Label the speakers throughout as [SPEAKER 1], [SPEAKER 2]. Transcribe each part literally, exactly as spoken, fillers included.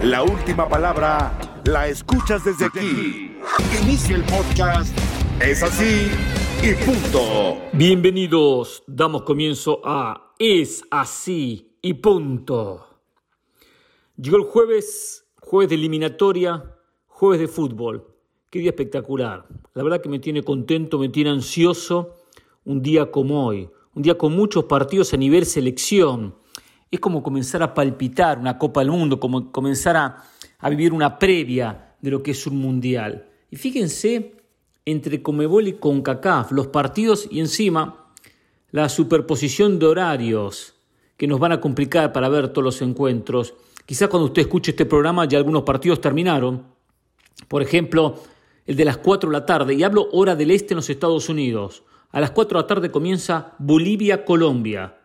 [SPEAKER 1] La última palabra la escuchas desde aquí. Inicia el podcast. Es así y punto.
[SPEAKER 2] Bienvenidos, damos comienzo a Es así y punto. Llegó el jueves, jueves de eliminatoria, jueves de fútbol. Qué día espectacular. La verdad que me tiene contento, me tiene ansioso un día como hoy. Un día con muchos partidos a nivel selección. Es como comenzar a palpitar una Copa del Mundo, como comenzar a, a vivir una previa de lo que es un mundial. Y fíjense, entre Conmebol y CONCACAF, los partidos y encima la superposición de horarios que nos van a complicar para ver todos los encuentros. Quizás cuando usted escuche este programa ya algunos partidos terminaron. Por ejemplo, el de las cuatro de la tarde, y hablo hora del este en los Estados Unidos. A las cuatro de la tarde comienza Bolivia-Colombia.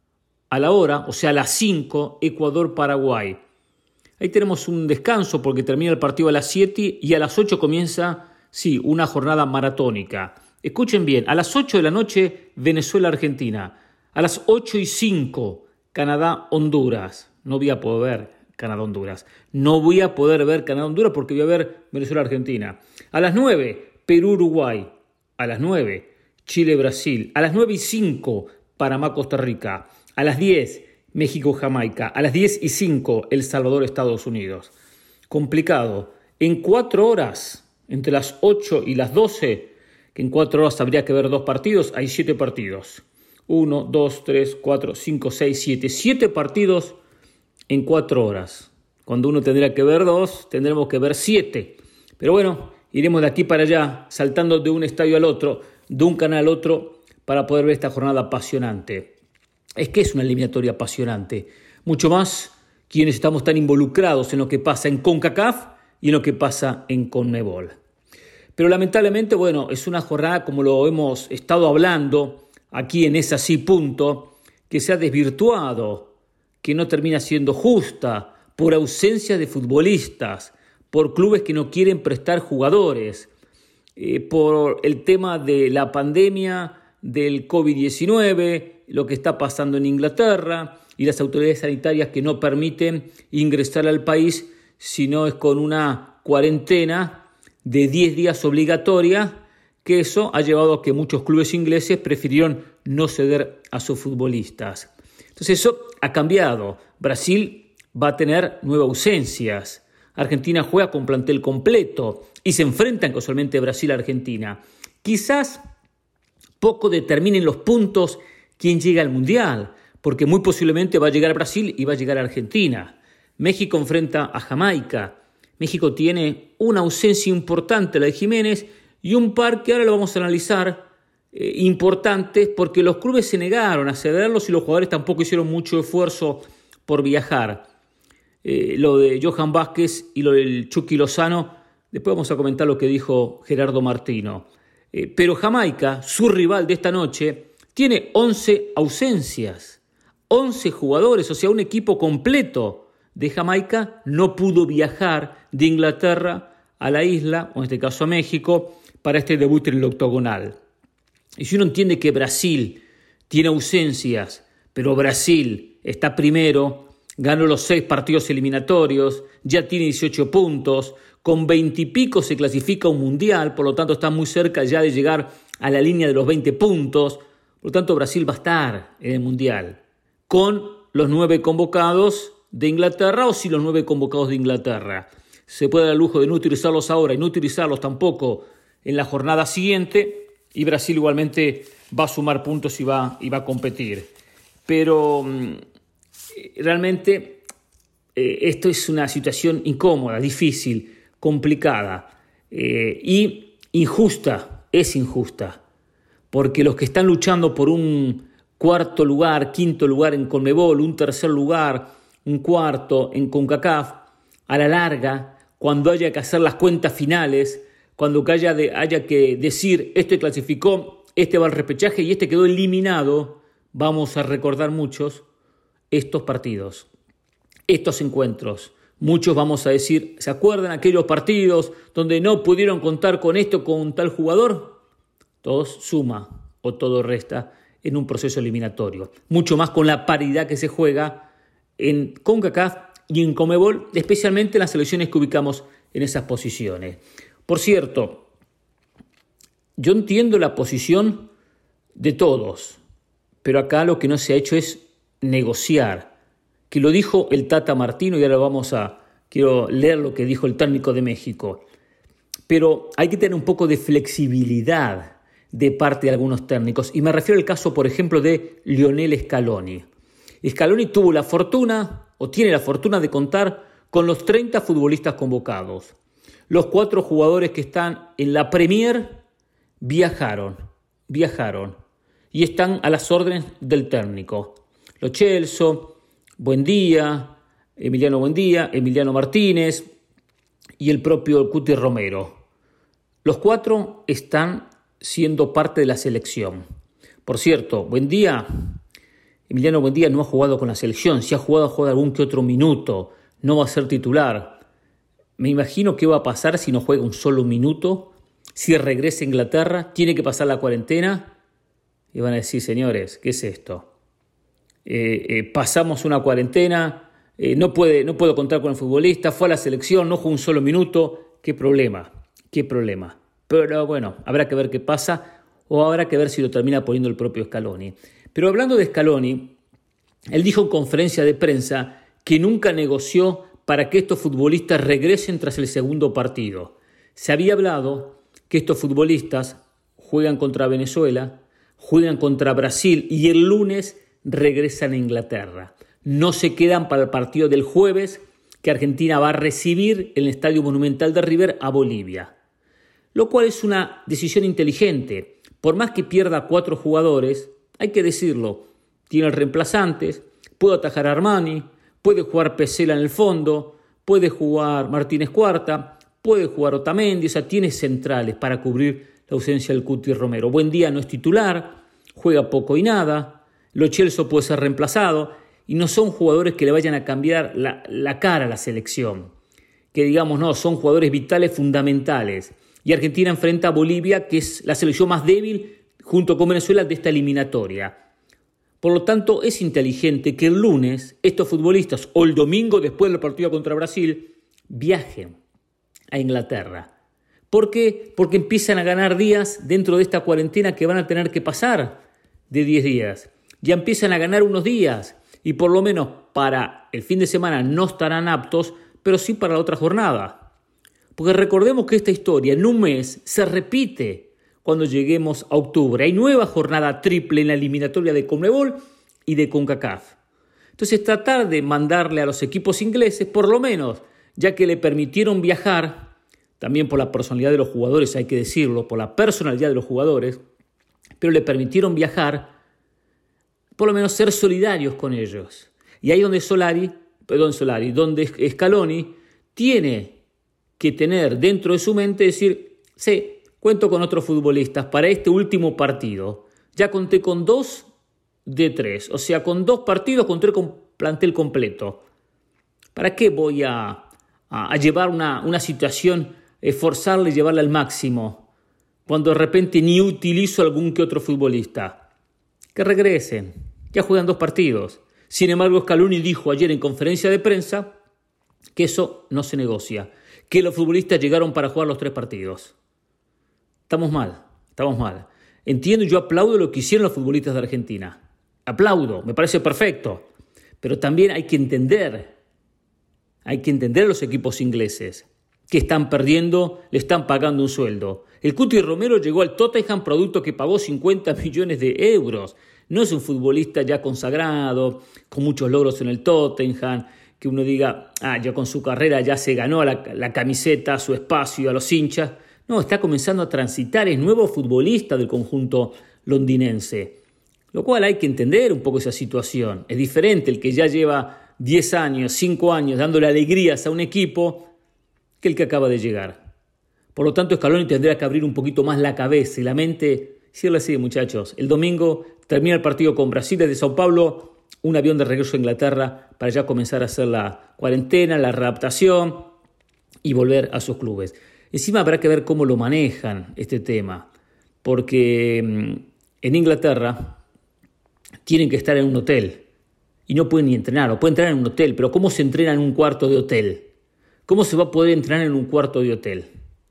[SPEAKER 2] A la hora, o sea a las cinco, Ecuador-Paraguay. Ahí tenemos un descanso porque termina el partido a las siete y a las ocho comienza, sí, una jornada maratónica. Escuchen bien, a las ocho de la noche, Venezuela-Argentina. A las ocho y cinco, Canadá-Honduras. No voy a poder ver Canadá-Honduras. No voy a poder ver Canadá-Honduras porque voy a ver Venezuela-Argentina. A las nueve, Perú-Uruguay. A las nueve, Chile-Brasil. A las nueve y cinco, Panamá-Costa Rica. A las diez, México-Jamaica. A las diez y cinco, El Salvador-Estados Unidos. Complicado. En cuatro horas, entre las ocho y las doce, que en cuatro horas habría que ver dos partidos, hay siete partidos. Uno, dos, tres, cuatro, cinco, seis, siete. Siete partidos en cuatro horas. Cuando uno tendría que ver dos, tendremos que ver siete. Pero bueno, iremos de aquí para allá, saltando de un estadio al otro, de un canal al otro, para poder ver esta jornada apasionante. Es que es una eliminatoria apasionante. Mucho más quienes estamos tan involucrados en lo que pasa en CONCACAF y en lo que pasa en CONMEBOL. Pero lamentablemente, bueno, es una jornada, como lo hemos estado hablando aquí en Es Así Punto, que se ha desvirtuado, que no termina siendo justa, por ausencia de futbolistas, por clubes que no quieren prestar jugadores, eh, por el tema de la pandemia del covid diecinueve, lo que está pasando en Inglaterra y las autoridades sanitarias que no permiten ingresar al país si no es con una cuarentena de diez días obligatoria, que eso ha llevado a que muchos clubes ingleses prefirieron no ceder a sus futbolistas. Entonces eso ha cambiado. Brasil va a tener nuevas ausencias. Argentina juega con plantel completo y se enfrentan casualmente Brasil-Argentina. Quizás poco determinen los puntos quién llega al Mundial, porque muy posiblemente va a llegar Brasil y va a llegar Argentina. México enfrenta a Jamaica. México tiene una ausencia importante, la de Jiménez, y un par que ahora lo vamos a analizar, eh, importantes, porque los clubes se negaron a cederlos y los jugadores tampoco hicieron mucho esfuerzo por viajar. Eh, lo de Johan Vázquez y lo del Chucky Lozano, después vamos a comentar lo que dijo Gerardo Martino. Eh, pero Jamaica, su rival de esta noche, tiene once ausencias, once jugadores, o sea, un equipo completo de Jamaica no pudo viajar de Inglaterra a la isla, o en este caso a México, para este debut en el octogonal. Y si uno entiende que Brasil tiene ausencias, pero Brasil está primero, ganó los seis partidos eliminatorios, ya tiene dieciocho puntos, con veinte y pico se clasifica un mundial, por lo tanto está muy cerca ya de llegar a la línea de los veinte puntos, por lo tanto Brasil va a estar en el mundial, con los nueve convocados de Inglaterra o si los nueve convocados de Inglaterra. Se puede dar el lujo de no utilizarlos ahora y no utilizarlos tampoco en la jornada siguiente, y Brasil igualmente va a sumar puntos y va, y va a competir. Pero realmente eh, esto es una situación incómoda, difícil, complicada eh, y injusta, es injusta, porque los que están luchando por un cuarto lugar, quinto lugar en CONMEBOL, un tercer lugar, un cuarto en CONCACAF, a la larga, cuando haya que hacer las cuentas finales, cuando haya, de, haya que decir este clasificó, este va al repechaje y este quedó eliminado, vamos a recordar muchos estos partidos, estos encuentros. Muchos vamos a decir, ¿se acuerdan aquellos partidos donde no pudieron contar con esto, con tal jugador? Todo suma o todo resta en un proceso eliminatorio. Mucho más con la paridad que se juega en CONCACAF y en Conmebol, especialmente en las selecciones que ubicamos en esas posiciones. Por cierto, yo entiendo la posición de todos, pero acá lo que no se ha hecho es negociar, que lo dijo el Tata Martino y ahora vamos a, quiero leer lo que dijo el técnico de México. Pero hay que tener un poco de flexibilidad de parte de algunos técnicos. Y me refiero al caso, por ejemplo, de Lionel Scaloni. Scaloni tuvo la fortuna, o tiene la fortuna de contar con los treinta futbolistas convocados. Los cuatro jugadores que están en la Premier viajaron, viajaron y están a las órdenes del técnico. Lo Celso, Buendía, Emiliano Buendía, Emiliano Martínez y el propio Cuti Romero. Los cuatro están siendo parte de la selección. Por cierto, Buendía, Emiliano Buendía no ha jugado con la selección. Si ha jugado, ha jugado algún que otro minuto. No va a ser titular. Me imagino qué va a pasar si no juega un solo minuto. Si regresa a Inglaterra, tiene que pasar la cuarentena. Y van a decir, señores, ¿qué es esto? Eh, eh, pasamos una cuarentena, eh, no, puede, no puedo contar con el futbolista, fue a la selección, no jugó un solo minuto. ¿Qué problema? ¿Qué problema? Pero bueno, habrá que ver qué pasa o habrá que ver si lo termina poniendo el propio Scaloni. Pero hablando de Scaloni, él dijo en conferencia de prensa que nunca negoció para que estos futbolistas regresen tras el segundo partido. Se había hablado que estos futbolistas juegan contra Venezuela, juegan contra Brasil y el lunes regresan a Inglaterra. No se quedan para el partido del jueves que Argentina va a recibir en el Estadio Monumental de River a Bolivia. Lo cual es una decisión inteligente. Por más que pierda cuatro jugadores, hay que decirlo, tiene reemplazantes, puede atajar a Armani, puede jugar Pesela en el fondo, puede jugar Martínez Cuarta, puede jugar Otamendi, o sea, tiene centrales para cubrir la ausencia del Cuti Romero. Buendía no es titular, juega poco y nada, Lo Celso puede ser reemplazado y no son jugadores que le vayan a cambiar la, la cara a la selección, que digamos no, son jugadores vitales fundamentales. Y Argentina enfrenta a Bolivia, que es la selección más débil junto con Venezuela de esta eliminatoria. Por lo tanto, es inteligente que el lunes estos futbolistas, o el domingo después del partido contra Brasil, viajen a Inglaterra. ¿Por qué? Porque empiezan a ganar días dentro de esta cuarentena que van a tener que pasar de diez días. Ya empiezan a ganar unos días y por lo menos para el fin de semana no estarán aptos, pero sí para la otra jornada. Porque recordemos que esta historia en un mes se repite cuando lleguemos a octubre. Hay nueva jornada triple en la eliminatoria de Conmebol y de CONCACAF. Entonces tratar de mandarle a los equipos ingleses, por lo menos, ya que le permitieron viajar, también por la personalidad de los jugadores, hay que decirlo, por la personalidad de los jugadores, pero le permitieron viajar, por lo menos ser solidarios con ellos. Y ahí donde Solari, perdón, Solari, donde Scaloni tiene que tener dentro de su mente, decir, sí, cuento con otros futbolistas para este último partido. Ya conté con dos de tres, o sea, con dos partidos conté con plantel completo. ¿Para qué voy a, a, a llevar una, una situación, esforzarle y llevarla al máximo, cuando de repente ni utilizo algún que otro futbolista? Que regresen, ya juegan dos partidos. Sin embargo, Scaloni dijo ayer en conferencia de prensa que eso no se negocia, que los futbolistas llegaron para jugar los tres partidos. Estamos mal, estamos mal. Entiendo y yo aplaudo lo que hicieron los futbolistas de Argentina. Aplaudo, me parece perfecto. Pero también hay que entender, hay que entender a los equipos ingleses que están perdiendo, le están pagando un sueldo. El Cuti Romero llegó al Tottenham, producto que pagó cincuenta millones de euros. No es un futbolista ya consagrado, con muchos logros en el Tottenham, que uno diga, ah, ya con su carrera ya se ganó la, la camiseta, su espacio, a los hinchas. No, está comenzando a transitar, es nuevo futbolista del conjunto londinense. Lo cual hay que entender un poco esa situación. Es diferente el que ya lleva diez años, cinco años dándole alegrías a un equipo que el que acaba de llegar. Por lo tanto, Scaloni tendrá que abrir un poquito más la cabeza y la mente. Decirle así, muchachos, el domingo termina el partido con Brasil desde Sao Paulo, un avión de regreso a Inglaterra para ya comenzar a hacer la cuarentena, la readaptación y volver a sus clubes. Encima habrá que ver cómo lo manejan este tema, porque en Inglaterra tienen que estar en un hotel y no puede ni entrenar, o puede entrenar en un hotel, pero ¿cómo se entrena en un cuarto de hotel? ¿Cómo se va a poder entrenar en un cuarto de hotel?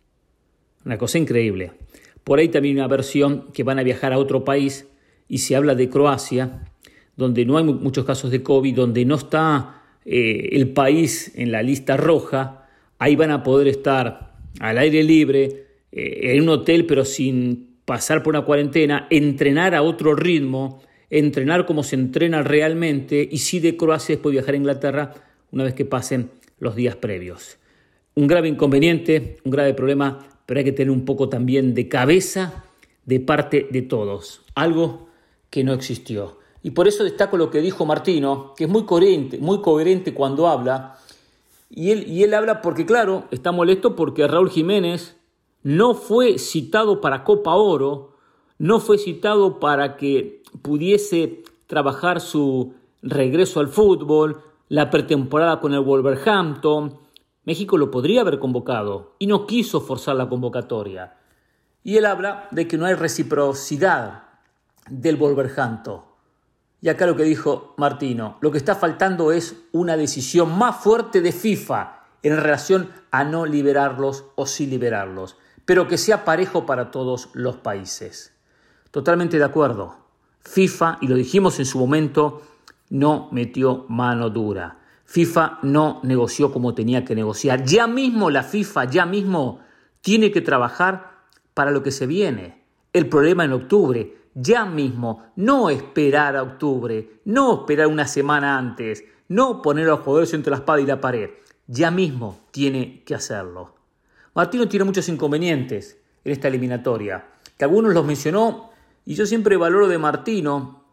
[SPEAKER 2] Una cosa increíble. Por ahí también una versión que van a viajar a otro país y se habla de Croacia, donde no hay muchos casos de COVID, donde no está eh, el país en la lista roja. Ahí van a poder estar al aire libre, eh, en un hotel, pero sin pasar por una cuarentena, entrenar a otro ritmo, entrenar como se entrena realmente, y sí de Croacia después viajar a Inglaterra una vez que pasen los días previos. Un grave inconveniente, un grave problema, pero hay que tener un poco también de cabeza de parte de todos, algo que no existió. Y por eso destaco lo que dijo Martino, que es muy coherente, muy coherente cuando habla, y él, y él habla porque, claro, está molesto porque Raúl Jiménez no fue citado para Copa Oro, no fue citado para que pudiese trabajar su regreso al fútbol, la pretemporada con el Wolverhampton. México lo podría haber convocado y no quiso forzar la convocatoria. Y él habla de que no hay reciprocidad del Wolverhampton. Y acá lo que dijo Martino, lo que está faltando es una decisión más fuerte de FIFA en relación a no liberarlos o sí liberarlos, pero que sea parejo para todos los países. Totalmente de acuerdo. FIFA, y lo dijimos en su momento, no metió mano dura. FIFA no negoció como tenía que negociar. Ya mismo la FIFA, ya mismo tiene que trabajar para lo que se viene. El problema en octubre, ya mismo, no esperar a octubre, no esperar una semana antes, no poner a los jugadores entre la espada y la pared. Ya mismo tiene que hacerlo. Martino tiene muchos inconvenientes en esta eliminatoria, que algunos los mencionó, y yo siempre valoro de Martino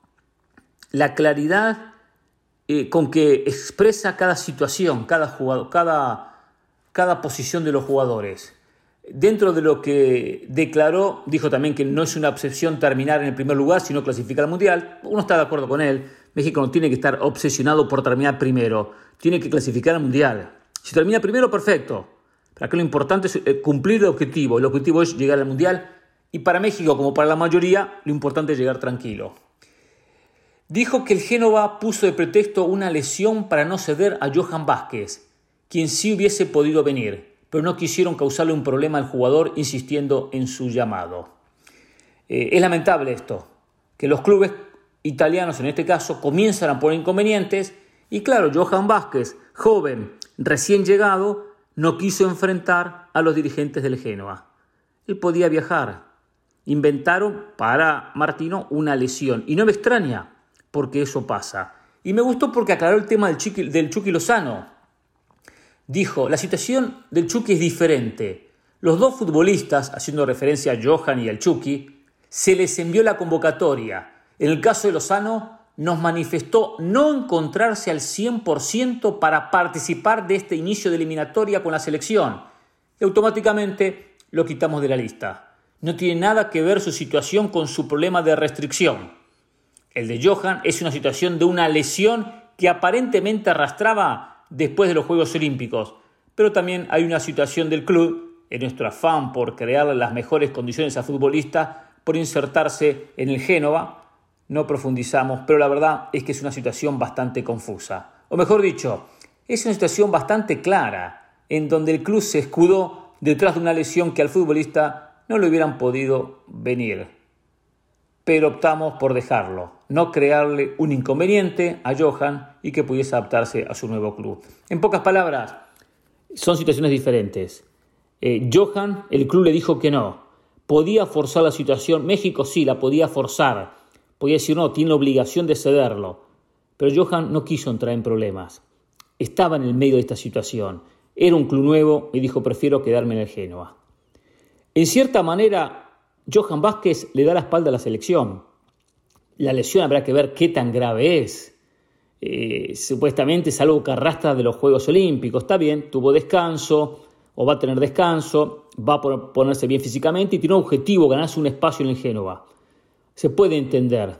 [SPEAKER 2] la claridad eh, con que expresa cada situación, cada jugador, cada, cada posición de los jugadores. Dentro de lo que declaró, dijo también que no es una obsesión terminar en el primer lugar, sino clasificar al Mundial. Uno está de acuerdo con él. México no tiene que estar obsesionado por terminar primero, tiene que clasificar al Mundial. Si termina primero, perfecto. Pero aquí lo importante es cumplir el objetivo. El objetivo es llegar al Mundial. Y para México, como para la mayoría, lo importante es llegar tranquilo. Dijo que el Génova puso de pretexto una lesión para no ceder a Johan Vázquez, quien sí hubiese podido venir, pero no quisieron causarle un problema al jugador insistiendo en su llamado. Eh, es lamentable esto, que los clubes italianos en este caso comienzan a poner inconvenientes y claro, Johan Vázquez, joven, recién llegado, no quiso enfrentar a los dirigentes del Génova. Él podía viajar. Inventaron para Martino una lesión y no me extraña porque eso pasa. Y me gustó porque aclaró el tema del, Chiqui, del Chucky Lozano. Dijo, la situación del Chucky es diferente. Los dos futbolistas, haciendo referencia a Johan y al Chucky, se les envió la convocatoria. En el caso de Lozano, nos manifestó no encontrarse al cien por ciento para participar de este inicio de eliminatoria con la selección. Y automáticamente lo quitamos de la lista. No tiene nada que ver su situación con su problema de restricción. El de Johan es una situación de una lesión que aparentemente arrastraba después de los Juegos Olímpicos. Pero también hay una situación del club, en nuestro afán por crearle las mejores condiciones al futbolista, por insertarse en el Génova. No profundizamos, pero la verdad es que es una situación bastante confusa. O mejor dicho, es una situación bastante clara, en donde el club se escudó detrás de una lesión que al futbolista no le hubieran podido venir. Pero optamos por dejarlo, no crearle un inconveniente a Johan y que pudiese adaptarse a su nuevo club. En pocas palabras, son situaciones diferentes. Eh, Johan, el club le dijo que no. Podía forzar la situación. México sí, la podía forzar. Podía decir no, tiene la obligación de cederlo. Pero Johan no quiso entrar en problemas. Estaba en el medio de esta situación. Era un club nuevo y dijo prefiero quedarme en el Génova. En cierta manera, Johan Vázquez le da la espalda a la selección. La lesión habrá que ver qué tan grave es. Eh, supuestamente es algo que arrastra de los Juegos Olímpicos. Está bien, tuvo descanso o va a tener descanso, va a ponerse bien físicamente y tiene un objetivo, ganarse un espacio en el Génova. Se puede entender,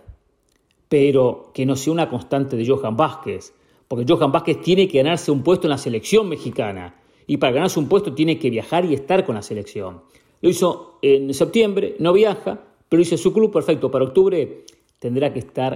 [SPEAKER 2] pero que no sea una constante de Johan Vázquez, porque Johan Vázquez tiene que ganarse un puesto en la selección mexicana y para ganarse un puesto tiene que viajar y estar con la selección. Lo hizo en septiembre, no viaja, pero hizo su club, perfecto. Para octubre tendrá que estar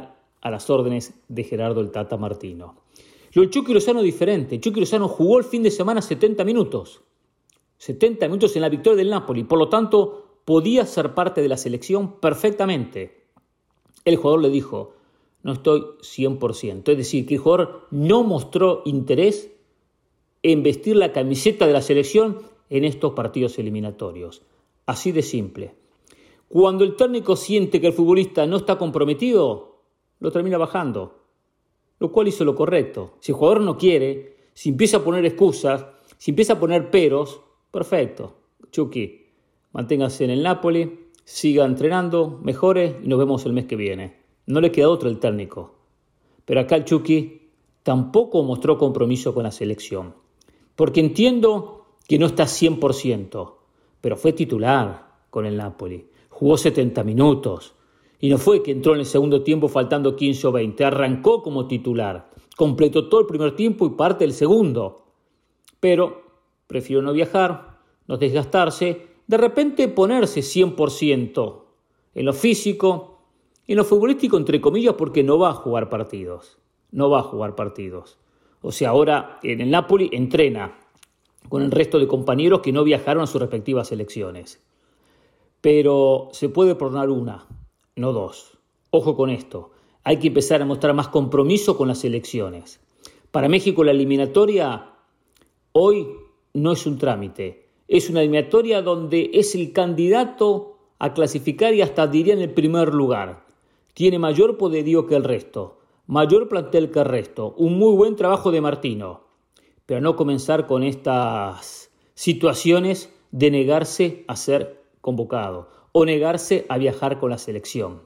[SPEAKER 2] a las órdenes de Gerardo el Tata Martino. Lo del Chucky Lozano es diferente. Chucky Lozano jugó el fin de semana setenta minutos. setenta minutos en la victoria del Napoli. Por lo tanto, podía ser parte de la selección perfectamente. El jugador le dijo, no estoy cien por ciento. Es decir, que el jugador no mostró interés en vestir la camiseta de la selección en estos partidos eliminatorios. Así de simple. Cuando el técnico siente que el futbolista no está comprometido, lo termina bajando, lo cual hizo lo correcto. Si el jugador no quiere, si empieza a poner excusas, si empieza a poner peros, perfecto. Chucky, manténgase en el Napoli, siga entrenando, mejore y nos vemos el mes que viene. No le queda otro el técnico. Pero acá el Chucky tampoco mostró compromiso con la selección. Porque entiendo que no está cien por ciento, pero fue titular con el Napoli. Jugó setenta minutos. Y no fue que entró en el segundo tiempo faltando quince o veinte. Arrancó como titular. Completó todo el primer tiempo y parte del segundo. Pero prefirió no viajar, no desgastarse, de repente ponerse cien por ciento en lo físico, en lo futbolístico, entre comillas, porque no va a jugar partidos. No va a jugar partidos. O sea, ahora en el Napoli entrena con el resto de compañeros que no viajaron a sus respectivas selecciones. Pero se puede perdonar una, no dos. Ojo con esto, hay que empezar a mostrar más compromiso con las elecciones. Para México la eliminatoria hoy no es un trámite, es una eliminatoria donde es el candidato a clasificar y hasta diría en el primer lugar. Tiene mayor poderío que el resto, mayor plantel que el resto, un muy buen trabajo de Martino. Pero no comenzar con estas situaciones de negarse a ser convocado o negarse a viajar con la selección.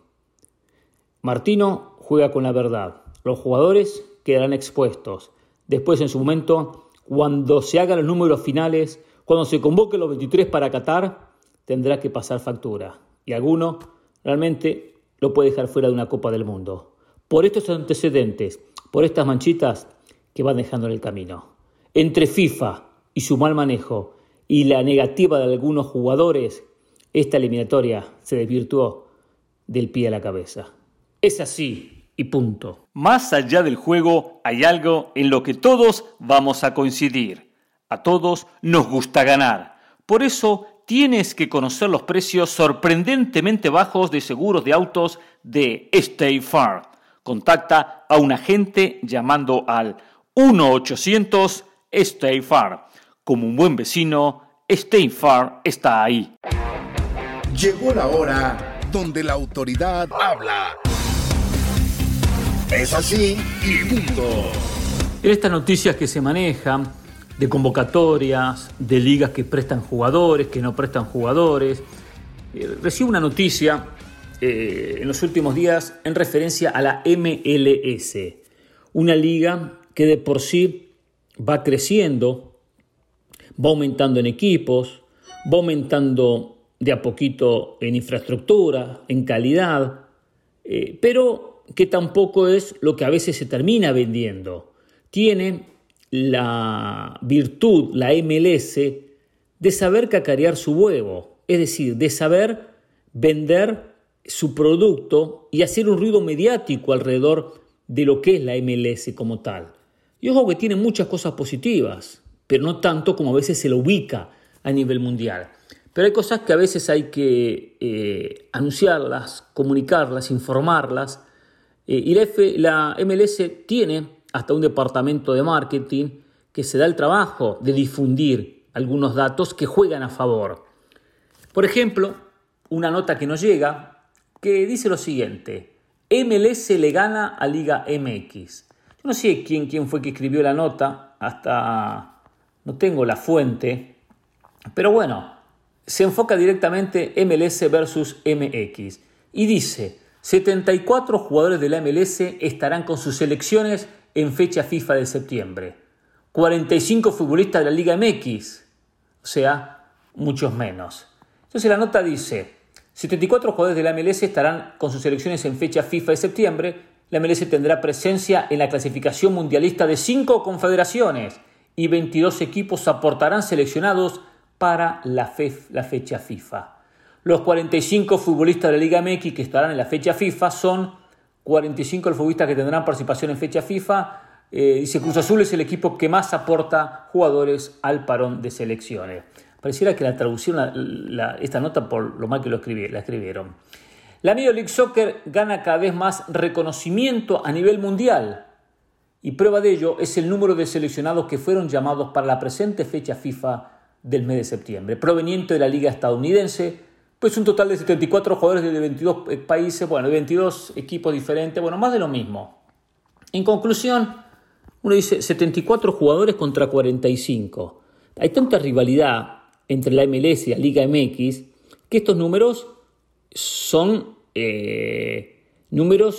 [SPEAKER 2] Martino juega con la verdad. Los jugadores quedarán expuestos. Después, en su momento, cuando se hagan los números finales, cuando se convoquen los veintitrés para Qatar, tendrá que pasar factura. Y alguno realmente lo puede dejar fuera de una Copa del Mundo. Por estos antecedentes, por estas manchitas que van dejando en el camino. Entre FIFA y su mal manejo y la negativa de algunos jugadores, esta eliminatoria se desvirtuó del pie a la cabeza. Es así y punto.
[SPEAKER 3] Más allá del juego, hay algo en lo que todos vamos a coincidir. A todos nos gusta ganar. Por eso tienes que conocer los precios sorprendentemente bajos de seguros de autos de State Farm. Contacta a un agente llamando al uno ochocientos State Farm. Como un buen vecino, State Farm está ahí.
[SPEAKER 1] Llegó la hora donde la autoridad habla. Es así y punto.
[SPEAKER 2] En estas noticias que se manejan de convocatorias, de ligas que prestan jugadores, que no prestan jugadores, eh, recibo una noticia eh, en los últimos días en referencia a la M L S, una liga que de por sí va creciendo, va aumentando en equipos, va aumentando de a poquito en infraestructura, en calidad, eh, pero que tampoco es lo que a veces se termina vendiendo. Tiene la virtud, la M L S, de saber cacarear su huevo, es decir, de saber vender su producto y hacer un ruido mediático alrededor de lo que es la M L S como tal. Y ojo que tiene muchas cosas positivas, pero no tanto como a veces se lo ubica a nivel mundial. Pero hay cosas que a veces hay que eh, anunciarlas, comunicarlas, informarlas. Eh, y la, F, la M L S tiene hasta un departamento de marketing que se da el trabajo de difundir algunos datos que juegan a favor. Por ejemplo, una nota que nos llega que dice lo siguiente: M L S le gana a Liga M X. Yo no sé quién, quién fue que escribió la nota, hasta no tengo la fuente, pero bueno, se enfoca directamente M L S versus M X y dice: setenta y cuatro jugadores de la M L S estarán con sus selecciones en fecha FIFA de septiembre. cuarenta y cinco futbolistas de la Liga M X, o sea, muchos menos. Entonces la nota dice: setenta y cuatro jugadores de la M L S estarán con sus selecciones en fecha FIFA de septiembre. La M L S tendrá presencia en la clasificación mundialista de cinco confederaciones y veintidós equipos aportarán seleccionados para la, fe, la fecha FIFA. Los cuarenta y cinco futbolistas de la Liga M X que estarán en la fecha FIFA son cuarenta y cinco los futbolistas que tendrán participación en fecha FIFA. Eh, dice Cruz Azul es el equipo que más aporta jugadores al parón de selecciones. Pareciera que la traducción, la, la, esta nota por lo mal que lo escribí, la escribieron. La Major League Soccer gana cada vez más reconocimiento a nivel mundial y prueba de ello es el número de seleccionados que fueron llamados para la presente fecha FIFA del mes de septiembre, proveniente de la liga estadounidense, pues un total de setenta y cuatro jugadores de veintidós países, bueno, de veintidós equipos diferentes, bueno, más de lo mismo. En conclusión, uno dice setenta y cuatro jugadores contra cuarenta y cinco. Hay tanta rivalidad entre la M L S y la Liga M X que estos números son eh, números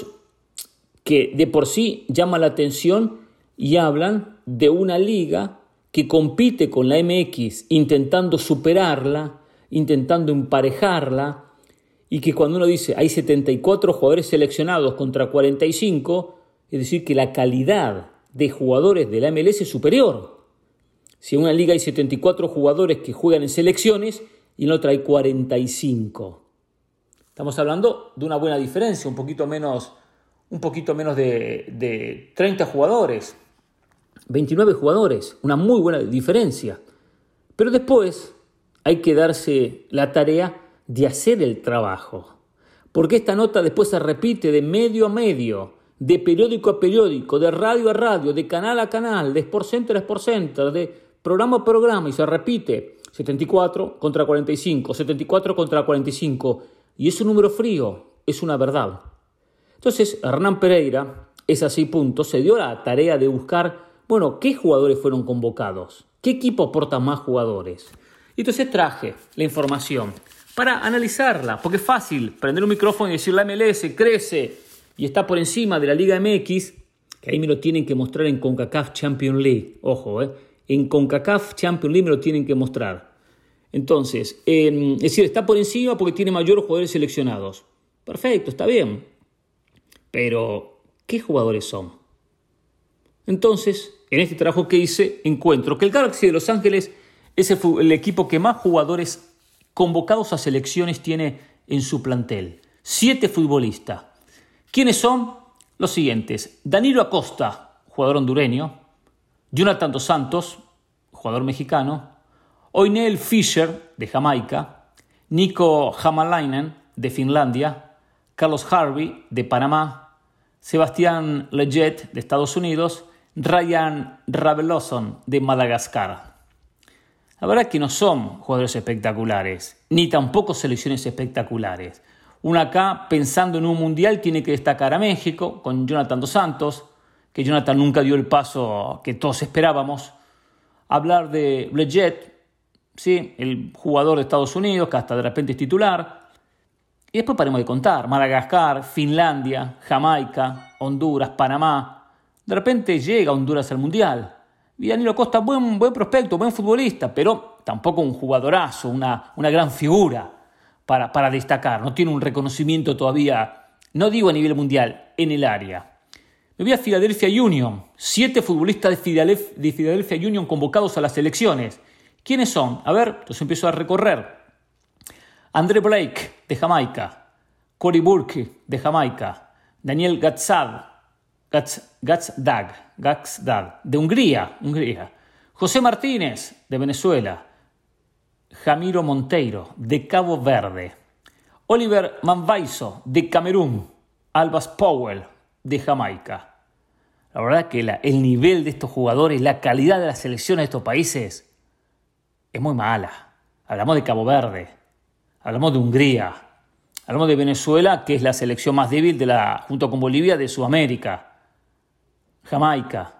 [SPEAKER 2] que de por sí llaman la atención y hablan de una liga que compite con la M X intentando superarla, intentando emparejarla, y que cuando uno dice hay setenta y cuatro jugadores seleccionados contra cuarenta y cinco, es decir que la calidad de jugadores de la M L S es superior. Si en una liga hay setenta y cuatro jugadores que juegan en selecciones y en otra hay cuarenta y cinco. Estamos hablando de una buena diferencia, un poquito menos, un poquito menos de, de treinta jugadores, veintinueve jugadores, una muy buena diferencia. Pero después hay que darse la tarea de hacer el trabajo, porque esta nota después se repite de medio a medio, de periódico a periódico, de radio a radio, de canal a canal, de SportsCenter a SportsCenter, de programa a programa, y se repite setenta y cuatro contra cuarenta y cinco, setenta y cuatro contra cuarenta y cinco, y es un número frío, es una verdad. Entonces Hernán Pereira, es así punto, se dio la tarea de buscar, bueno, ¿qué jugadores fueron convocados? ¿Qué equipo aporta más jugadores? Y entonces traje la información para analizarla, porque es fácil prender un micrófono y decir la M L S crece y está por encima de la Liga M X, que ahí me lo tienen que mostrar en CONCACAF Champions League. Ojo, eh. En CONCACAF Champions League me lo tienen que mostrar. Entonces, eh, es decir, está por encima porque tiene mayores jugadores seleccionados. Perfecto, está bien. Pero, ¿qué jugadores son? Entonces, en este trabajo que hice, encuentro que el Galaxy de Los Ángeles es el, el equipo que más jugadores convocados a selecciones tiene en su plantel. Siete futbolistas. ¿Quiénes son? Los siguientes. Danilo Acosta, jugador hondureño. Jonathan Dos Santos, jugador mexicano. Oinel Fischer, de Jamaica. Nico Hamalainen, de Finlandia. Carlos Harvey, de Panamá. Sebastián Leggett, de Estados Unidos. Ryan Raveloson, de Madagascar. La verdad que no son jugadores espectaculares, ni tampoco selecciones espectaculares. Uno acá, pensando en un mundial, tiene que destacar a México, con Jonathan Dos Santos, que Jonathan nunca dio el paso que todos esperábamos. Hablar de Leggett, ¿sí? El jugador de Estados Unidos, que hasta de repente es titular. Y después paremos de contar. Madagascar, Finlandia, Jamaica, Honduras, Panamá. De repente llega Honduras al mundial. Y Danilo Acosta, buen, buen prospecto, buen futbolista, pero tampoco un jugadorazo, una, una gran figura para, para destacar. No tiene un reconocimiento todavía, no digo a nivel mundial, en el área. Me voy a Philadelphia Union. Siete futbolistas de Philadelphia, de Philadelphia Union convocados a las selecciones. ¿Quiénes son? A ver, entonces empiezo a recorrer. André Blake, de Jamaica. Cory Burke, de Jamaica. Daniel Gatzad, Gatz, Gatzdag, Gatzdag, de Hungría, Hungría. José Martínez, de Venezuela. Jamiro Monteiro, de Cabo Verde. Oliver Manvaiso, de Camerún. Albas Powell, de Jamaica. La verdad que la, el nivel de estos jugadores, la calidad de las selecciones de estos países es muy mala. Hablamos de Cabo Verde, hablamos de Hungría, hablamos de Venezuela, que es la selección más débil de la, junto con Bolivia, de Sudamérica. Jamaica.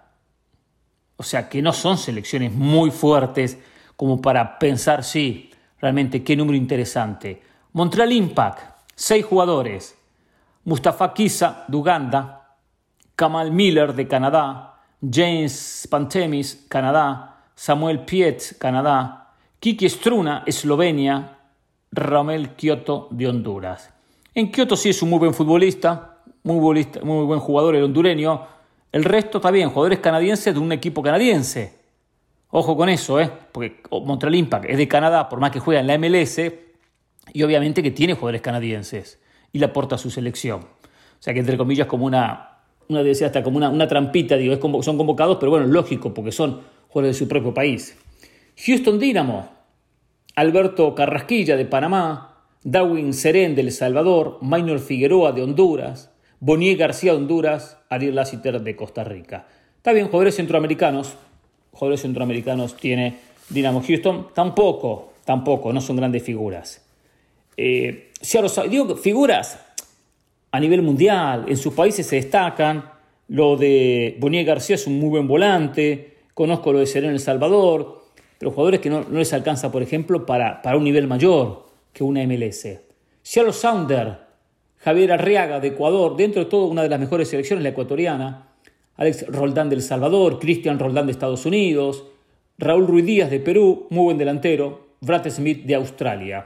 [SPEAKER 2] O sea que no son selecciones muy fuertes como para pensar, sí, realmente qué número interesante. Montreal Impact, seis jugadores. Mustafa Kisa, de Uganda. Kamal Miller, de Canadá. James Pantemis, Canadá. Samuel Piet, Canadá. Kiki Struna, Eslovenia. Ramel Kioto, de Honduras. En Kioto sí es un muy buen futbolista, muy, futbolista, muy buen jugador el hondureño. El resto está bien, jugadores canadienses de un equipo canadiense. Ojo con eso, ¿eh? Porque Montreal Impact es de Canadá, por más que juega en la M L S, y obviamente que tiene jugadores canadienses y le aporta a su selección. O sea que entre comillas como una, una decía hasta como una, una trampita, digo, es como, son convocados, pero bueno, lógico, porque son jugadores de su propio país. Houston Dynamo, Alberto Carrasquilla de Panamá, Darwin Serén de El Salvador, Maynor Figueroa de Honduras, Bonier García de Honduras, Ariel Lassiter de Costa Rica. Está bien, jugadores centroamericanos, jugadores centroamericanos tiene Dynamo Houston, tampoco, tampoco, no son grandes figuras. Eh, digo figuras a nivel mundial, en sus países se destacan. Lo de Bonier García es un muy buen volante, conozco lo de Serén en El Salvador, pero jugadores que no, no les alcanza, por ejemplo, para, para un nivel mayor que una M L S. Seattle Sounders, Javier Arriaga de Ecuador, dentro de todo una de las mejores selecciones, la ecuatoriana. Alex Roldán de El Salvador, Cristian Roldán de Estados Unidos, Raúl Ruiz Díaz de Perú, muy buen delantero, Brad Smith de Australia.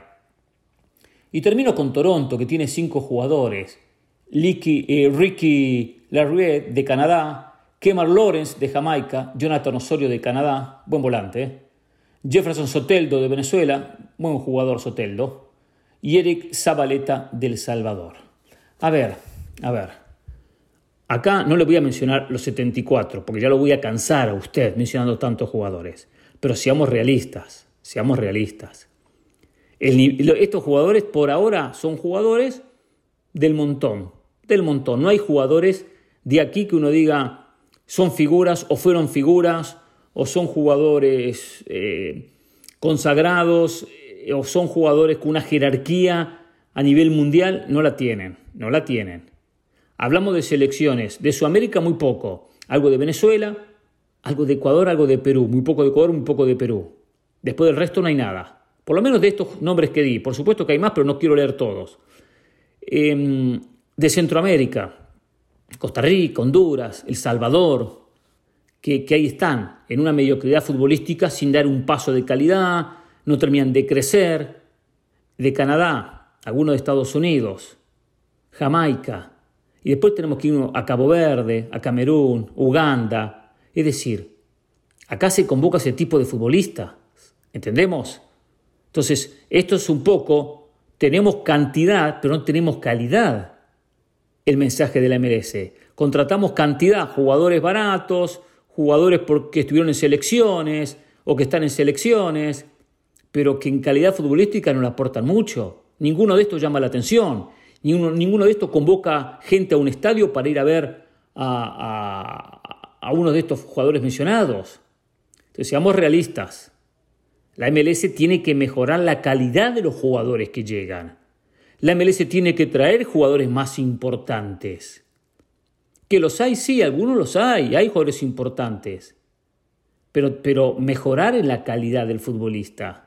[SPEAKER 2] Y termino con Toronto, que tiene cinco jugadores. Licky, eh, Ricky Larrieux de Canadá, Kemar Lawrence de Jamaica, Jonathan Osorio de Canadá, buen volante. ¿eh? Jefferson Soteldo de Venezuela, buen jugador Soteldo. Y Eric Zabaleta de El Salvador. A ver, a ver. Acá no le voy a mencionar los setenta y cuatro, porque ya lo voy a cansar a usted mencionando tantos jugadores. Pero seamos realistas, seamos realistas. El, estos jugadores por ahora son jugadores del montón, del montón. No hay jugadores de aquí que uno diga son figuras o fueron figuras o son jugadores eh, consagrados eh, o son jugadores con una jerarquía a nivel mundial. No la tienen, no la tienen. Hablamos de selecciones, de Sudamérica muy poco, algo de Venezuela, algo de Ecuador, algo de Perú, muy poco de Ecuador, muy poco de Perú. Después del resto no hay nada, por lo menos de estos nombres que di, por supuesto que hay más, pero no quiero leer todos. Eh, de Centroamérica, Costa Rica, Honduras, El Salvador, que, que ahí están, en una mediocridad futbolística sin dar un paso de calidad, no terminan de crecer. De Canadá, algunos de Estados Unidos, Jamaica. Y después tenemos que ir a Cabo Verde, a Camerún, Uganda. Es decir, acá se convoca ese tipo de futbolistas. ¿Entendemos? Entonces, esto es un poco, tenemos cantidad, pero no tenemos calidad. El mensaje de la M L S. Contratamos cantidad, jugadores baratos, jugadores porque estuvieron en selecciones o que están en selecciones, pero que en calidad futbolística no le aportan mucho. Ninguno de estos llama la atención. Ninguno, ninguno de estos convoca gente a un estadio para ir a ver a, a, a uno de estos jugadores mencionados. Entonces, seamos realistas. La M L S tiene que mejorar la calidad de los jugadores que llegan. La M L S tiene que traer jugadores más importantes. Que los hay, sí, algunos los hay, hay jugadores importantes. Pero, pero mejorar en la calidad del futbolista.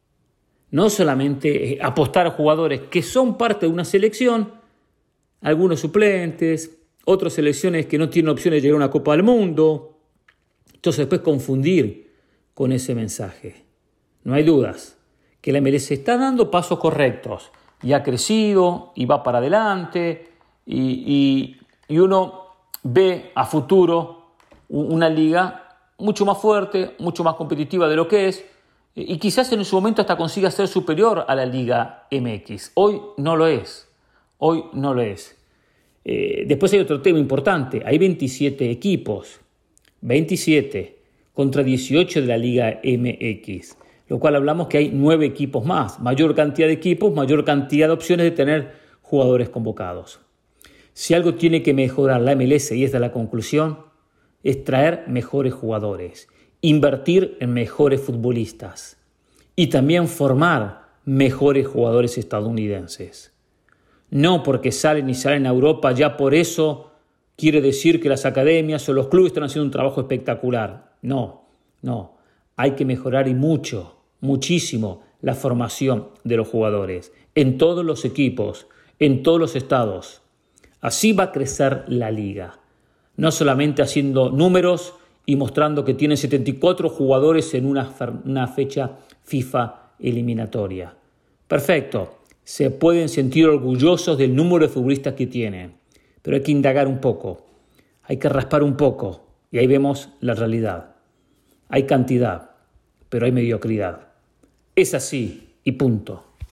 [SPEAKER 2] No solamente apostar a jugadores que son parte de una selección, algunos suplentes, otras selecciones que no tienen opciones de llegar a una Copa del Mundo. Entonces después confundir con ese mensaje. No hay dudas que la M L S está dando pasos correctos y ha crecido y va para adelante y, y, y uno ve a futuro una liga mucho más fuerte, mucho más competitiva de lo que es. Y quizás en su momento hasta consiga ser superior a la Liga M X. Hoy no lo es. Hoy no lo es. Eh, después hay otro tema importante. Hay veintisiete equipos. veintisiete contra dieciocho de la Liga M X. Lo cual hablamos que hay nueve equipos más. Mayor cantidad de equipos, mayor cantidad de opciones de tener jugadores convocados. Si algo tiene que mejorar la M L S, y esta es la conclusión, es traer mejores jugadores. Invertir en mejores futbolistas y también formar mejores jugadores estadounidenses. No porque salen y salen a Europa, ya por eso quiere decir que las academias o los clubes están haciendo un trabajo espectacular. No, no. Hay que mejorar y mucho, muchísimo la formación de los jugadores en todos los equipos, en todos los estados. Así va a crecer la liga. No solamente haciendo números y mostrando que tiene setenta y cuatro jugadores en una, una fecha FIFA eliminatoria. Perfecto, se pueden sentir orgullosos del número de futbolistas que tienen, pero hay que indagar un poco, hay que raspar un poco y ahí vemos la realidad. Hay cantidad, pero hay mediocridad. Es así y punto.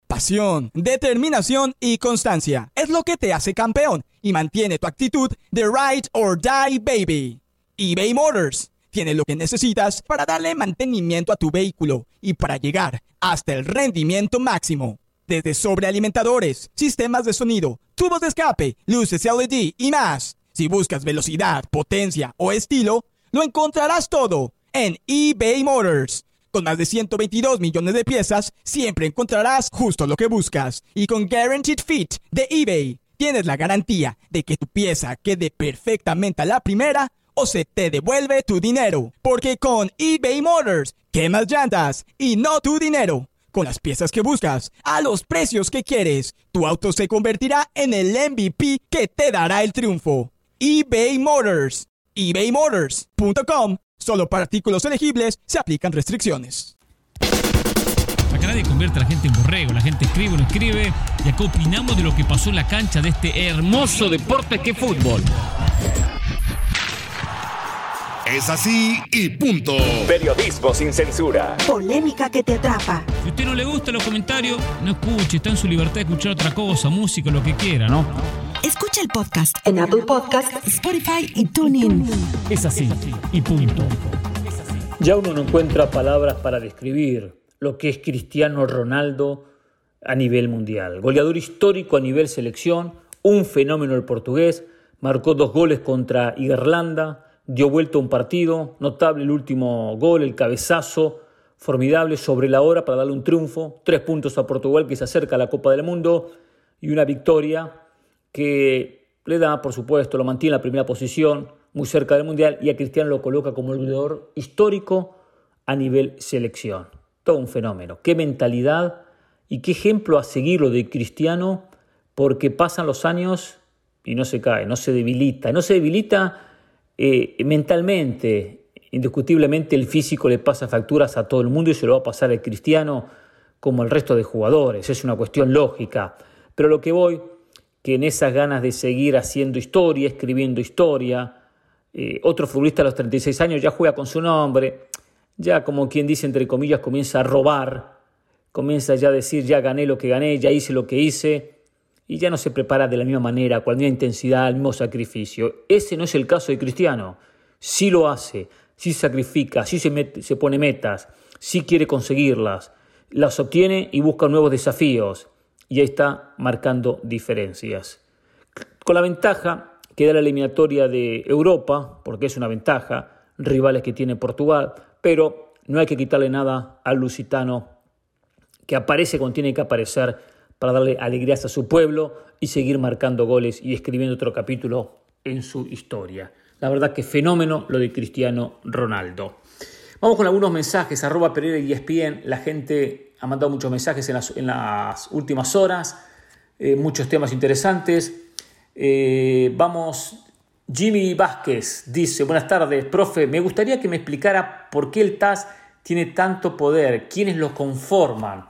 [SPEAKER 4] Pasión, determinación y constancia es lo que te hace campeón y mantiene tu actitud de ride or die, baby. eBay Motors tiene lo que necesitas para darle mantenimiento a tu vehículo y para llegar hasta el rendimiento máximo. Desde sobrealimentadores, sistemas de sonido, tubos de escape, luces L E D y más. Si buscas velocidad, potencia o estilo, lo encontrarás todo en eBay Motors. Con más de ciento veintidós millones de piezas, siempre encontrarás justo lo que buscas. Y con Guaranteed Fit de eBay, tienes la garantía de que tu pieza quede perfectamente a la primera o se te devuelve tu dinero. Porque con eBay Motors, quemas llantas y no tu dinero. Con las piezas que buscas, a los precios que quieres, tu auto se convertirá en el M V P que te dará el triunfo. eBay Motors. ebay motors punto com. Solo para artículos elegibles se aplican restricciones.
[SPEAKER 5] Acá nadie convierte a la gente en borrego, la gente escribe o no escribe, y acá opinamos de lo que pasó en la cancha de este hermoso deporte que es fútbol.
[SPEAKER 1] Es así y punto.
[SPEAKER 6] Periodismo sin censura.
[SPEAKER 7] Polémica que te atrapa.
[SPEAKER 5] Si a usted no le gustan los comentarios, no escuche, está en su libertad de escuchar otra cosa, música, lo que quiera, ¿no?
[SPEAKER 7] Escucha el podcast en Apple Podcast, Spotify y TuneIn.
[SPEAKER 2] Es así y punto. Ya uno no encuentra palabras para describir lo que es Cristiano Ronaldo a nivel mundial. Goleador histórico a nivel selección, un fenómeno el portugués, marcó dos goles contra Irlanda, dio vuelta a un partido, notable el último gol, el cabezazo, formidable sobre la hora para darle un triunfo, tres puntos a Portugal que se acerca a la Copa del Mundo y una victoria que le da, por supuesto, lo mantiene en la primera posición, muy cerca del Mundial, y a Cristiano lo coloca como el goleador histórico a nivel selección. Todo un fenómeno. Qué mentalidad y qué ejemplo a seguir lo de Cristiano, porque pasan los años y no se cae, no se debilita. No se debilita eh, mentalmente. Indiscutiblemente el físico le pasa facturas a todo el mundo y se lo va a pasar al Cristiano como al resto de jugadores. Es una cuestión lógica. Pero lo que voy, que en esas ganas de seguir haciendo historia, escribiendo historia, eh, otro futbolista a los treinta y seis años ya juega con su nombre, ya como quien dice entre comillas comienza a robar, comienza ya a decir ya gané lo que gané, ya hice lo que hice, y ya no se prepara de la misma manera, con la misma intensidad, el mismo sacrificio. Ese no es el caso de Cristiano. Sí lo hace, sí sacrifica, sí se, mete, se pone metas, sí quiere conseguirlas, las obtiene y busca nuevos desafíos. Y ahí está marcando diferencias. Con la ventaja que da la eliminatoria de Europa, porque es una ventaja, rivales que tiene Portugal, pero no hay que quitarle nada al lusitano, que aparece cuando tiene que aparecer para darle alegrías a su pueblo y seguir marcando goles y escribiendo otro capítulo en su historia. La verdad que fenómeno lo de Cristiano Ronaldo. Vamos con algunos mensajes, arroba Pereira y E S P N, la gente ha mandado muchos mensajes en las, en las últimas horas, eh, muchos temas interesantes. Eh, vamos, Jimmy Vázquez dice, buenas tardes, profe, me gustaría que me explicara por qué el T A S tiene tanto poder, quiénes lo conforman.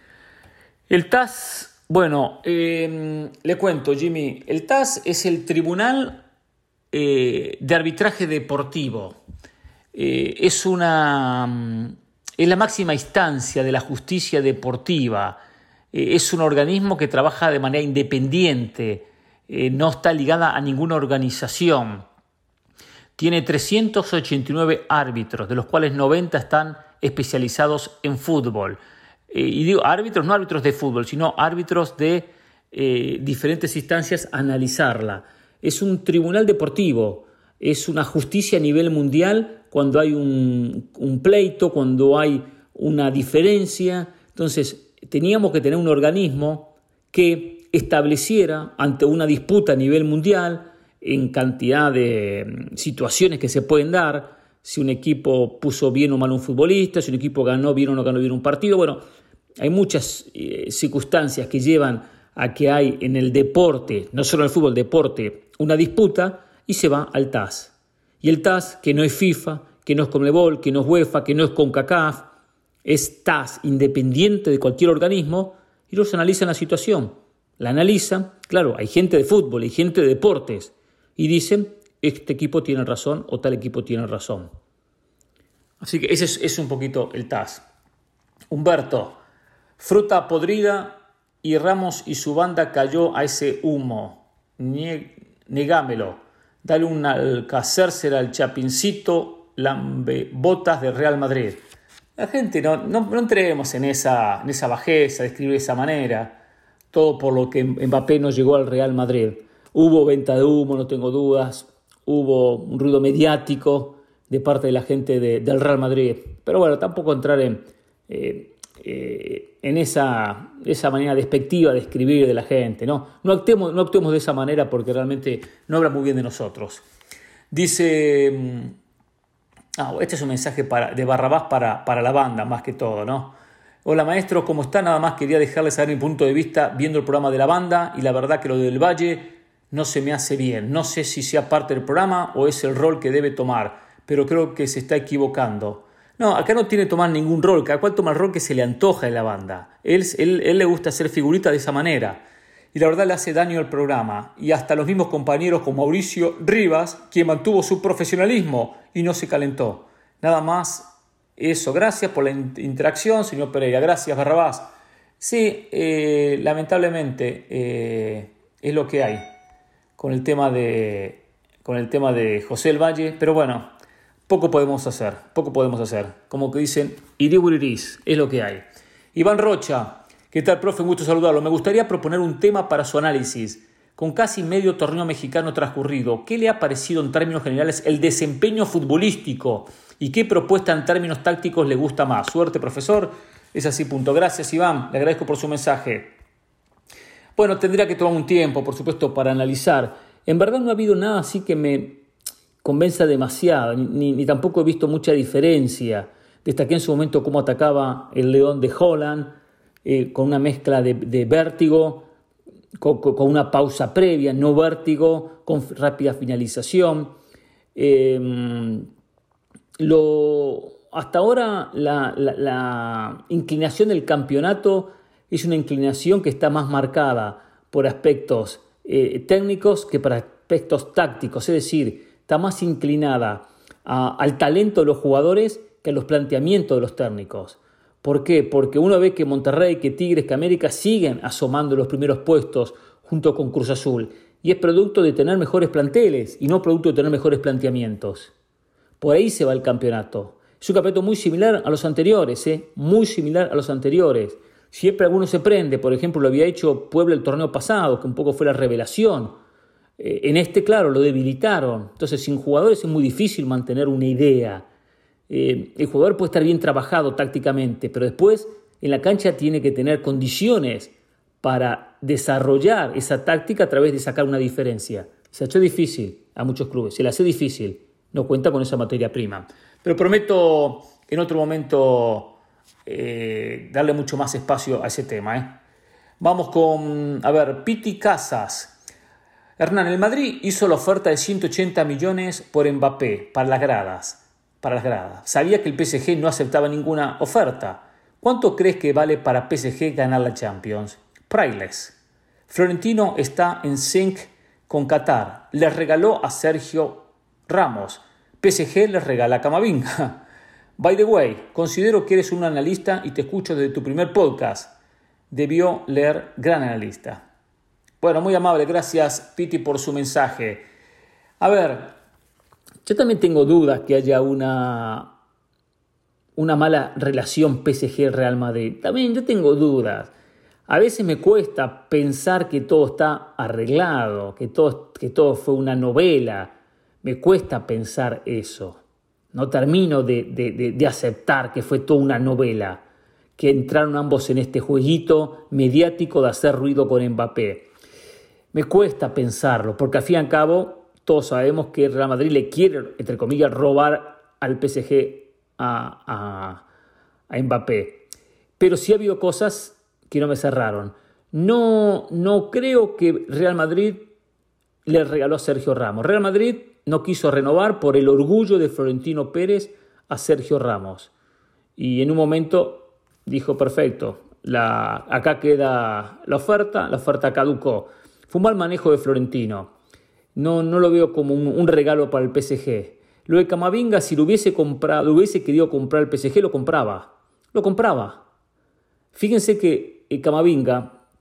[SPEAKER 2] El T A S, bueno, eh, le cuento, Jimmy, el T A S es el Tribunal eh, de Arbitraje Deportivo. Eh, es una... Es la máxima instancia de la justicia deportiva. Eh, es un organismo que trabaja de manera independiente, eh, no está ligada a ninguna organización. Tiene trescientos ochenta y nueve árbitros, de los cuales noventa están especializados en fútbol. Eh, y digo árbitros, no árbitros de fútbol, sino árbitros de eh, diferentes instancias a analizarla. Es un tribunal deportivo, es una justicia a nivel mundial cuando hay un, un pleito, cuando hay una diferencia. Entonces, teníamos que tener un organismo que estableciera ante una disputa a nivel mundial, en cantidad de situaciones que se pueden dar, si un equipo puso bien o mal un futbolista, si un equipo ganó bien o no ganó bien un partido. Bueno, hay muchas eh, circunstancias que llevan a que hay en el deporte, no solo en el fútbol, deporte, una disputa, y se va al T A S. Y el T A S, que no es FIFA, que no es Conmebol, que no es UEFA, que no es CONCACAF, es T A S, independiente de cualquier organismo, y ellos analizan la situación. La analizan, claro, hay gente de fútbol, hay gente de deportes, y dicen, este equipo tiene razón o tal equipo tiene razón. Así que ese es, es un poquito el T A S. Humberto, fruta podrida y Ramos y su banda cayó a ese humo. Nie- negámelo. Dale un Alcácer al Chapincito, lambebotas de Real Madrid. La gente, no, no, no entremos en esa, en esa bajeza de escribir de esa manera. Todo por lo que Mbappé no llegó al Real Madrid. Hubo venta de humo, no tengo dudas. Hubo un ruido mediático de parte de la gente de, del Real Madrid. Pero bueno, tampoco entrar en, eh, eh, en esa, esa manera despectiva de escribir de la gente. No, no, actuemos, no actuemos de esa manera porque realmente no habla muy bien de nosotros. Dice... Ah, este es un mensaje para, de Barrabás para, para la banda, más que todo, ¿no? Hola maestro, ¿cómo está? Nada más quería dejarles saber mi punto de vista viendo el programa de la banda y la verdad que lo del Valle no se me hace bien. No sé si sea parte del programa o es el rol que debe tomar, pero creo que se está equivocando. No, acá no tiene que tomar ningún rol, cada cual toma el rol que se le antoja en la banda. Él, él, él le gusta hacer figuritas de esa manera y la verdad le hace daño al programa y hasta los mismos compañeros como Mauricio Rivas, quien mantuvo su profesionalismo y no se calentó. Nada más eso. Gracias por la interacción, señor Pereira. Gracias, Barrabás. Sí, eh, lamentablemente eh, es lo que hay con el tema de con el tema de José del Valle, pero bueno, poco podemos hacer, poco podemos hacer. Como que dicen, iriburiris, es lo que hay. Iván Rocha, ¿qué tal, profe? Un gusto saludarlo. Me gustaría proponer un tema para su análisis. Con casi medio torneo mexicano transcurrido, ¿qué le ha parecido en términos generales el desempeño futbolístico? ¿Y qué propuesta en términos tácticos le gusta más? Suerte, profesor. Es así, punto. Gracias, Iván. Le agradezco por su mensaje. Bueno, tendría que tomar un tiempo, por supuesto, para analizar. En verdad no ha habido nada así que me convenza demasiado, ni, ni tampoco he visto mucha diferencia. Destaqué en su momento cómo atacaba el León de Holland, eh, con una mezcla de, de vértigo, con, con una pausa previa, no vértigo, con rápida finalización. Eh, lo, hasta ahora la, la, la inclinación del campeonato es una inclinación que está más marcada por aspectos eh, técnicos que por aspectos tácticos, es decir, está más inclinada a, al talento de los jugadores que a los planteamientos de los técnicos. ¿Por qué? Porque uno ve que Monterrey, que Tigres, que América siguen asomando los primeros puestos junto con Cruz Azul. Y es producto de tener mejores planteles y no producto de tener mejores planteamientos. Por ahí se va el campeonato. Es un campeonato muy similar a los anteriores, ¿eh? Muy similar a los anteriores. Siempre alguno se prende, por ejemplo, lo había hecho Puebla el torneo pasado, que un poco fue la revelación. Eh, en este, claro, lo debilitaron. Entonces, sin jugadores es muy difícil mantener una idea. Eh, el jugador puede estar bien trabajado tácticamente, pero después en la cancha tiene que tener condiciones para desarrollar esa táctica a través de sacar una diferencia. Se ha hecho difícil a muchos clubes, se le hace difícil, no cuenta con esa materia prima. Pero prometo en otro momento eh, darle mucho más espacio a ese tema. ¿eh? Vamos con, a ver, Piti Casas. Hernán, el Madrid hizo la oferta de ciento ochenta millones por Mbappé para las gradas. Para las gradas. Sabía que el P S G no aceptaba ninguna oferta. ¿Cuánto crees que vale para P S G ganar la Champions? Priceless. Florentino está en sync con Qatar. Les regaló a Sergio Ramos. P S G les regala a Camavinga. By the way, considero que eres un analista y te escucho desde tu primer podcast. Debió leer gran analista. Bueno, muy amable. Gracias, Piti, por su mensaje. A ver... Yo también tengo dudas que haya una, una mala relación P S G-Real Madrid. También yo tengo dudas. A veces me cuesta pensar que todo está arreglado, que todo, que todo fue una novela. Me cuesta pensar eso. No termino de, de, de, de aceptar que fue toda una novela, que entraron ambos en este jueguito mediático de hacer ruido con Mbappé. Me cuesta pensarlo, porque al fin y al cabo... Todos sabemos que el Real Madrid le quiere, entre comillas, robar al P S G a, a, a Mbappé. Pero sí ha habido cosas que no me cerraron. No, no creo que Real Madrid le regaló a Sergio Ramos. Real Madrid no quiso renovar por el orgullo de Florentino Pérez a Sergio Ramos. Y en un momento dijo, perfecto, la, acá queda la oferta, la oferta caducó. Fue un mal manejo de Florentino. No, no lo veo como un, un regalo para el P S G. Lo de Camavinga, si lo hubiese comprado, lo hubiese querido comprar el P S G, lo compraba. Lo compraba. Fíjense que Camavinga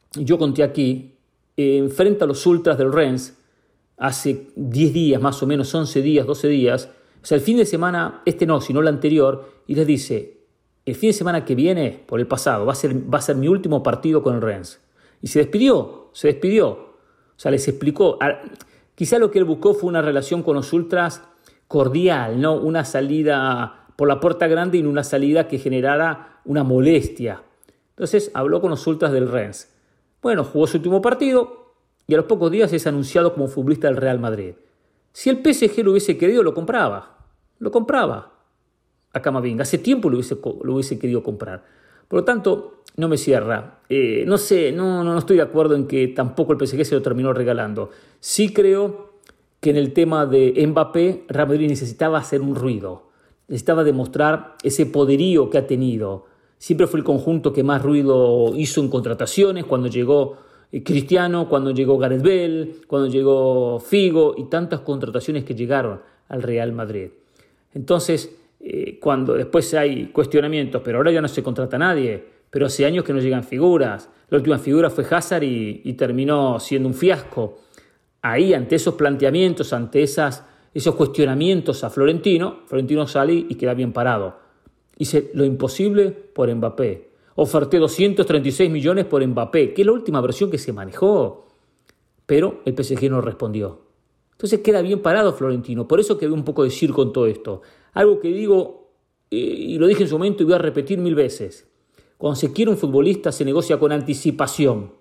[SPEAKER 2] yo conté aquí, eh, enfrenta a los ultras del Rennes hace diez días, más o menos, once días, doce días, o sea, el fin de semana, este no, sino el anterior, y les dice, el fin de semana que viene, por el pasado, va a ser, va a ser mi último partido con el Rennes. Y se despidió, se despidió. O sea, les explicó. Quizá lo que él buscó fue una relación con los ultras cordial, no una salida por la puerta grande y no una salida que generara una molestia. Entonces habló con los ultras del Rennes. Bueno, jugó su último partido y a los pocos días es anunciado como futbolista del Real Madrid. Si el P S G lo hubiese querido, lo compraba. Lo compraba a Camavinga. Hace tiempo lo hubiese, lo hubiese querido comprar. Por lo tanto, no me cierra. Eh, no sé, no, no, no estoy de acuerdo en que tampoco el P S G se lo terminó regalando. Sí creo que en el tema de Mbappé, Real Madrid necesitaba hacer un ruido. Necesitaba demostrar ese poderío que ha tenido. Siempre fue el conjunto que más ruido hizo en contrataciones, cuando llegó Cristiano, cuando llegó Gareth Bale, cuando llegó Figo y tantas contrataciones que llegaron al Real Madrid. Entonces, eh, cuando después hay cuestionamientos, pero ahora ya no se contrata a nadie, pero hace años que no llegan figuras. La última figura fue Hazard y, y terminó siendo un fiasco. Ahí, ante esos planteamientos, ante esas, esos cuestionamientos a Florentino, Florentino sale y queda bien parado. Hice lo imposible por Mbappé. Oferté doscientos treinta y seis millones por Mbappé, que es la última versión que se manejó. Pero el P S G no respondió. Entonces queda bien parado Florentino. Por eso que veo un poco de circo en todo esto. Algo que digo, eh, y lo dije en su momento y voy a repetir mil veces. Cuando se quiere un futbolista se negocia con anticipación.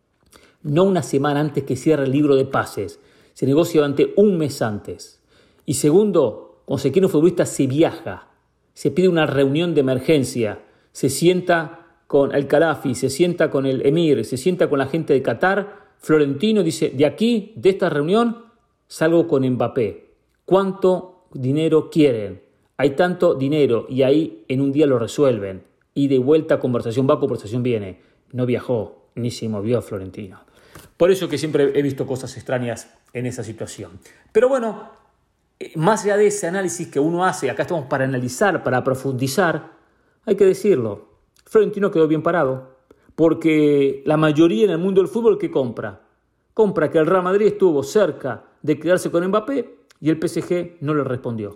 [SPEAKER 2] No una semana antes que cierre el libro de pases. Se negocia durante un mes antes. Y segundo, cuando se quiere un futbolista se viaja. Se pide una reunión de emergencia. Se sienta con el Khalafi, se sienta con el Emir, se sienta con la gente de Qatar. Florentino dice, de aquí, de esta reunión, salgo con Mbappé. ¿Cuánto dinero quieren? Hay tanto dinero y ahí en un día lo resuelven. Y de vuelta conversación va, conversación viene. No viajó, ni se movió Florentino. Por eso que siempre he visto cosas extrañas en esa situación. Pero bueno, más allá de ese análisis que uno hace, acá estamos para analizar, para profundizar, hay que decirlo, Florentino quedó bien parado, porque la mayoría en el mundo del fútbol que compra, compra que el Real Madrid estuvo cerca de quedarse con Mbappé y el P S G no le respondió.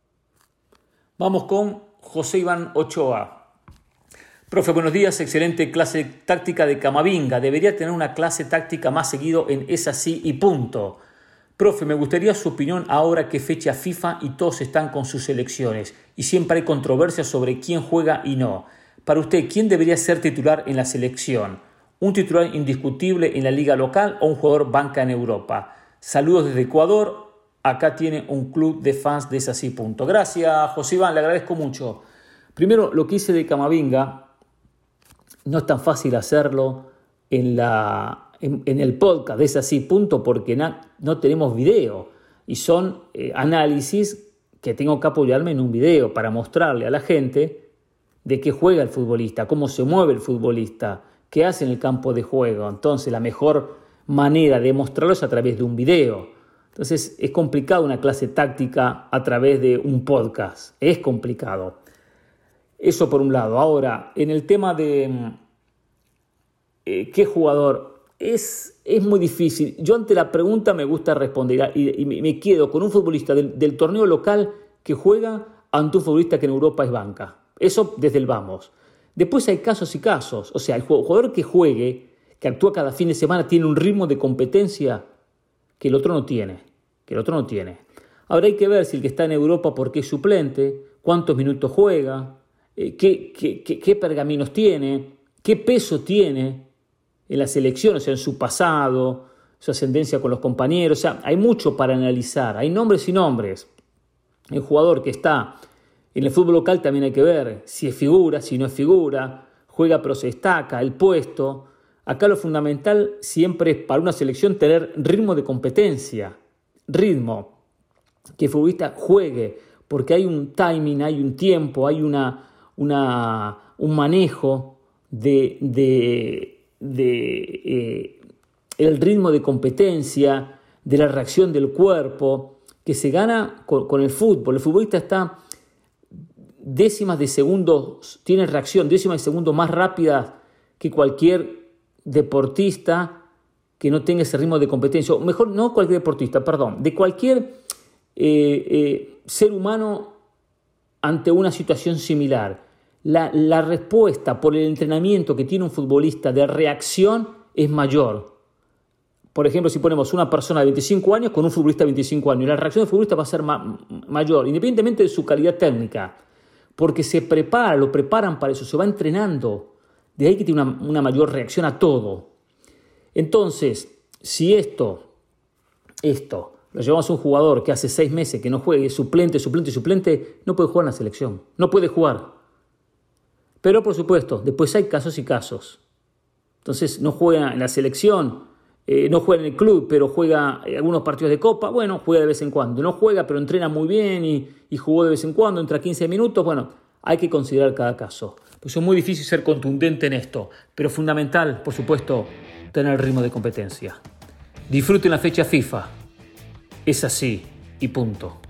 [SPEAKER 2] Vamos con José Iván Ochoa. Profe, buenos días, excelente clase táctica de Camavinga, debería tener una clase táctica más seguido en Es Así y Punto. Profe, me gustaría su opinión ahora que fecha FIFA y todos están con sus selecciones y siempre hay controversia sobre quién juega y no. Para usted, ¿quién debería ser titular en la selección? ¿Un titular indiscutible en la liga local o un jugador banca en Europa? Saludos desde Ecuador, acá tiene un club de fans de Es Así Punto. Gracias, José Iván, le agradezco mucho. Primero, lo que hice de Camavinga, no es tan fácil hacerlo en la... En, en el podcast de Es Así Punto porque na, no tenemos video y son eh, análisis que tengo que apoyarme en un video para mostrarle a la gente de qué juega el futbolista, cómo se mueve el futbolista, qué hace en el campo de juego. Entonces la mejor manera de mostrarlo es a través de un video. Entonces es complicado una clase táctica a través de un podcast, es complicado. Eso por un lado. Ahora, en el tema de eh, qué jugador... Es, es muy difícil. Yo ante la pregunta me gusta responder y, y me quedo con un futbolista del, del torneo local que juega ante un futbolista que en Europa es banca. Eso desde el vamos. Después hay casos y casos. O sea, el jugador que juegue, que actúa cada fin de semana, tiene un ritmo de competencia que el otro no tiene. Que el otro no tiene. Ahora hay que ver si el que está en Europa porque es suplente, cuántos minutos juega, eh, qué, qué, qué, qué pergaminos tiene, qué peso tiene en la selección, o sea, en su pasado, su ascendencia con los compañeros. O sea, hay mucho para analizar, hay nombres y nombres. El jugador que está en el fútbol local también hay que ver si es figura, si no es figura, juega pero se destaca, el puesto. Acá lo fundamental siempre es para una selección tener ritmo de competencia, ritmo, que el futbolista juegue, porque hay un timing, hay un tiempo, hay una, una, un manejo de... de de eh, el ritmo de competencia, de la reacción del cuerpo, que se gana con, con el fútbol. El futbolista está décimas de segundos, tiene reacción, décimas de segundos más rápidas que cualquier deportista que no tenga ese ritmo de competencia, o mejor, no cualquier deportista, perdón, de cualquier eh, eh, ser humano ante una situación similar. La, la respuesta por el entrenamiento que tiene un futbolista de reacción es mayor. Por ejemplo, si ponemos una persona de veinticinco años con un futbolista de veinticinco años, la reacción del futbolista va a ser ma- mayor, independientemente de su calidad técnica, porque se prepara, lo preparan para eso, se va entrenando. De ahí que tiene una, una mayor reacción a todo. Entonces, si esto, esto, lo llevamos a un jugador que hace seis meses que no juegue, suplente, suplente, suplente, no puede jugar en la selección, no puede jugar. Pero por supuesto, después hay casos y casos. Entonces, no juega en la selección, eh, no juega en el club, pero juega algunos partidos de Copa, bueno, juega de vez en cuando. No juega, pero entrena muy bien y, y jugó de vez en cuando, entra quince minutos, bueno, hay que considerar cada caso. Pues es muy difícil ser contundente en esto, pero fundamental, por supuesto, tener el ritmo de competencia. Disfruten la fecha FIFA. Es así y punto.